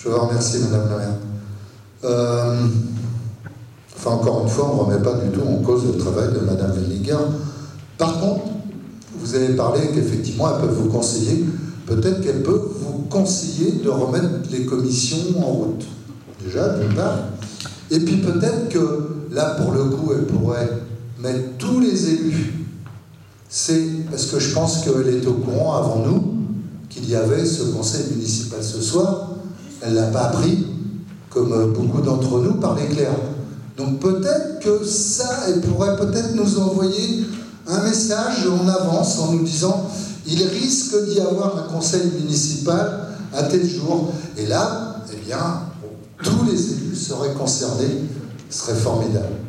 Je vous remercie, Madame la maire. Enfin, encore une fois, on ne remet pas du tout en cause le travail de Madame Velliger. Par contre, vous avez parlé qu'effectivement, elle peut vous conseiller. Peut-être qu'elle peut vous conseiller de remettre les commissions en route. Déjà, d'une part. Et puis peut-être que, là, pour le coup, elle pourrait mettre tous les élus. C'est parce que je pense qu'elle est au courant, avant nous, qu'il y avait ce conseil municipal ce soir. Elle ne l'a pas appris, comme beaucoup d'entre nous, par l'éclair. Donc peut-être que ça, elle pourrait peut-être nous envoyer un message en avance en nous disant il risque d'y avoir un conseil municipal à tel jour. Et là, eh bien, tous les élus seraient concernés. Ce serait formidable.